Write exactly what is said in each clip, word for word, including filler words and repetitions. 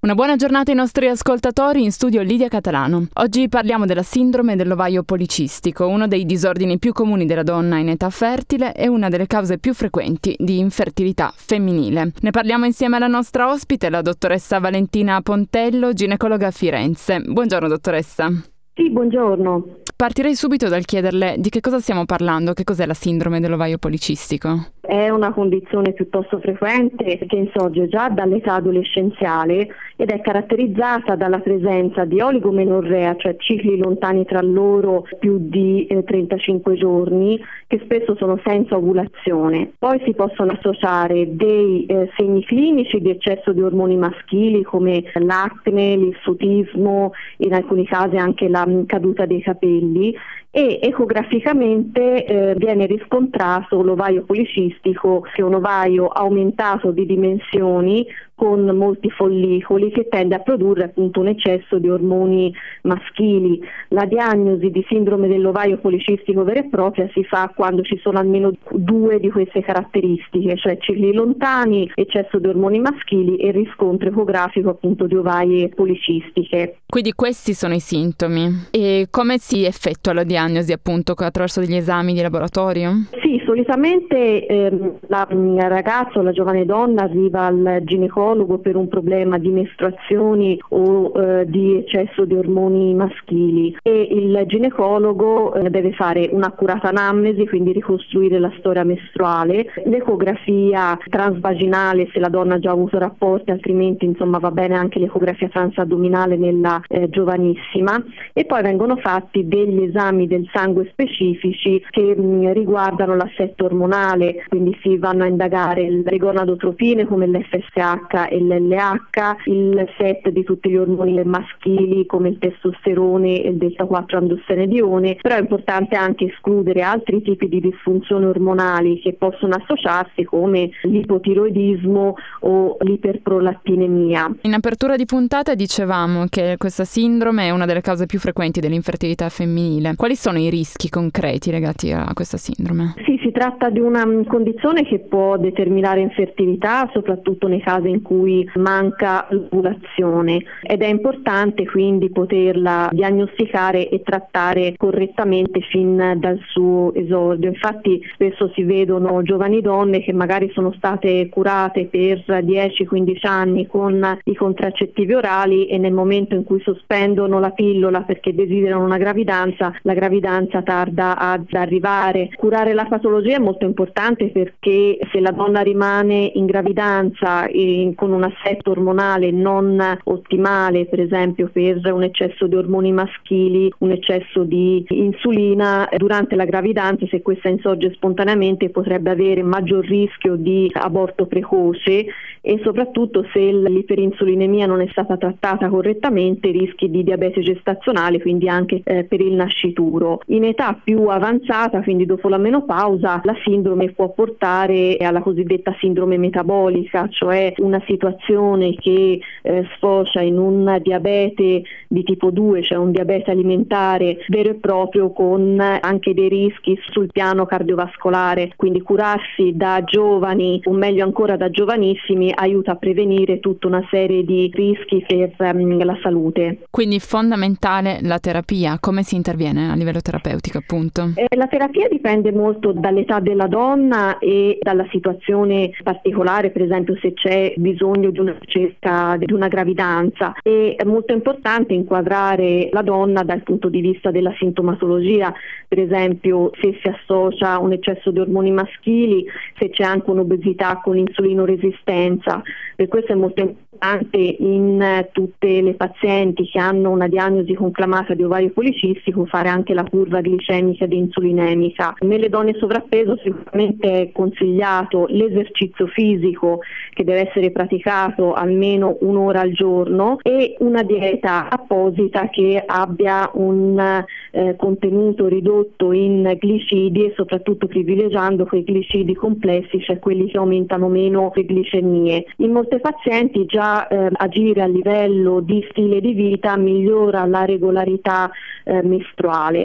Una buona giornata ai nostri ascoltatori, in studio Lidia Catalano. Oggi parliamo della sindrome dell'ovaio policistico, uno dei disordini più comuni della donna in età fertile e una delle cause più frequenti di infertilità femminile. Ne parliamo insieme alla nostra ospite, la dottoressa Valentina Pontello, ginecologa a Firenze. Buongiorno dottoressa. Sì, buongiorno. Partirei subito dal chiederle di che cosa stiamo parlando, che cos'è la sindrome dell'ovaio policistico? È una condizione piuttosto frequente che insorge già dall'età adolescenziale ed è caratterizzata dalla presenza di oligomenorrea, cioè cicli lontani tra loro più di eh, trentacinque giorni, che spesso sono senza ovulazione. Poi si possono associare dei eh, segni clinici di eccesso di ormoni maschili come l'acne, l'irsutismo, in alcuni casi anche la caduta dei capelli, e ecograficamente eh, viene riscontrato l'ovaio policistico, che è un ovaio aumentato di dimensioni con molti follicoli, che tende a produrre appunto un eccesso di ormoni maschili. La diagnosi di sindrome dell'ovaio policistico vera e propria si fa quando ci sono almeno due di queste caratteristiche, cioè cicli lontani, eccesso di ormoni maschili e riscontro ecografico appunto di ovaie policistiche. Quindi questi sono i sintomi. E come si effettua la diagnosi appunto attraverso degli esami di laboratorio? Sì, solitamente ehm, la ragazza o la giovane donna arriva al ginecologo per un problema di mestruazioni o eh, di eccesso di ormoni maschili, e il ginecologo eh, deve fare un'accurata anamnesi, quindi ricostruire la storia mestruale, l'ecografia transvaginale se la donna ha già avuto rapporti, altrimenti insomma va bene anche l'ecografia transaddominale nella eh, giovanissima, e poi vengono fatti degli esami del sangue specifici che mh, riguardano l'assetto ormonale, quindi si vanno a indagare le gonadotropine come l'F S H e l'L H, il set di tutti gli ormoni maschili come il testosterone e il delta quattro androstenedione, però è importante anche escludere altri tipi di disfunzioni ormonali che possono associarsi come l'ipotiroidismo o l'iperprolattinemia. In apertura di puntata dicevamo che questa sindrome è una delle cause più frequenti dell'infertilità femminile. Quali sono i rischi concreti legati a questa sindrome? Sì, si tratta di una condizione che può determinare infertilità, soprattutto nei casi in cui manca l'ovulazione, ed è importante quindi poterla diagnosticare e trattare correttamente fin dal suo esordio. Infatti spesso si vedono giovani donne che magari sono state curate per dieci quindici anni con i contraccettivi orali e nel momento in cui sospendono la pillola perché desiderano una gravidanza, la gravidanza tarda ad arrivare. Curare la patologia è molto importante perché se la donna rimane in gravidanza e con un assetto ormonale non ottimale, per esempio per un eccesso di ormoni maschili, un eccesso di insulina, durante la gravidanza, se questa insorge spontaneamente, potrebbe avere maggior rischio di aborto precoce, e soprattutto se l'iperinsulinemia non è stata trattata correttamente rischi di diabete gestazionale, quindi anche eh, per il nascituro. In età più avanzata, quindi dopo la menopausa, la sindrome può portare alla cosiddetta sindrome metabolica, cioè una situazione che eh, sfocia in un diabete di tipo due, cioè un diabete alimentare vero e proprio, con anche dei rischi sul piano cardiovascolare. Quindi curarsi da giovani, o meglio ancora da giovanissimi, aiuta a prevenire tutta una serie di rischi per um, la salute. Quindi fondamentale la terapia. Come si interviene a livello terapeutico appunto? Eh, la terapia dipende molto dall'età della donna e dalla situazione particolare, per esempio se c'è bisogno di una ricerca di una gravidanza. E è molto importante inquadrare la donna dal punto di vista della sintomatologia, per esempio se si associa un eccesso di ormoni maschili, se c'è anche un'obesità con insulinoresistenza. Per questo è molto importante in tutte le pazienti che hanno una diagnosi conclamata di ovaio policistico fare anche la curva glicemica ed insulinemica. Nelle donne sovrappeso sicuramente è consigliato l'esercizio fisico, che deve essere praticato almeno un'ora al giorno, e una dieta apposita che abbia un eh, contenuto ridotto in glicidi e soprattutto privilegiando quei glicidi complessi, cioè quelli che aumentano meno le glicemie. In molte pazienti già eh, agire a livello di stile di vita migliora la regolarità eh, mestruale.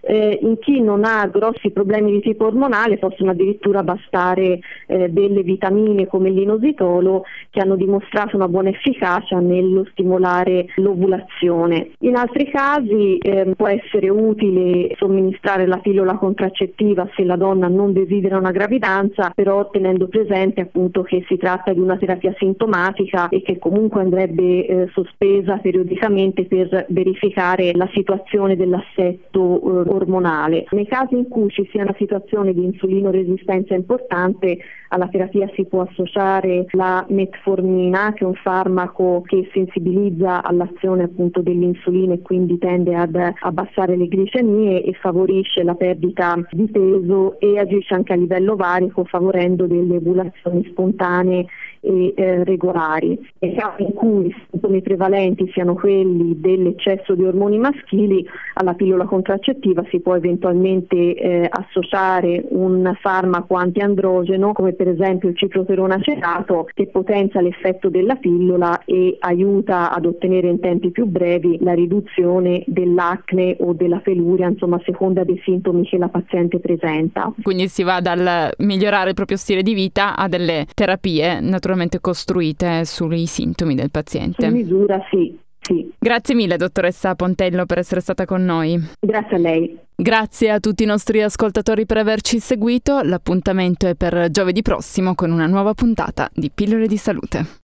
Eh, in chi non ha grossi problemi di tipo ormonale possono addirittura bastare eh, delle vitamine come l'inositolo, che hanno dimostrato una buona efficacia nello stimolare l'ovulazione. In altri casi eh, può essere utile somministrare la pillola contraccettiva se la donna non desidera una gravidanza, però tenendo presente appunto che si tratta di una terapia sintomatica e che comunque andrebbe eh, sospesa periodicamente per verificare la situazione dell'assetto eh, ormonale. Nei casi in cui ci sia una situazione di insulinoresistenza importante, alla terapia si può associare la metformina, che è un farmaco che sensibilizza all'azione appunto dell'insulina e quindi tende ad abbassare le glicemie e favorisce la perdita di peso, e agisce anche a livello varico favorendo delle ovulazioni spontanee e eh, regolari. Nei casi in cui i sintomi prevalenti siano quelli dell'eccesso di ormoni maschili, alla pillola contraccettiva si può eventualmente eh, associare un farmaco antiandrogeno come per esempio il cicloterone acetato, che potenzia l'effetto della pillola e aiuta ad ottenere in tempi più brevi la riduzione dell'acne o della peluria, insomma a seconda dei sintomi che la paziente presenta. Quindi si va dal migliorare il proprio stile di vita a delle terapie naturalmente costruite sui sintomi del paziente. In misura sì. Sì. Grazie mille dottoressa Pontello per essere stata con noi. Grazie a lei. Grazie a tutti i nostri ascoltatori per averci seguito. L'appuntamento è per giovedì prossimo con una nuova puntata di Pillole di Salute.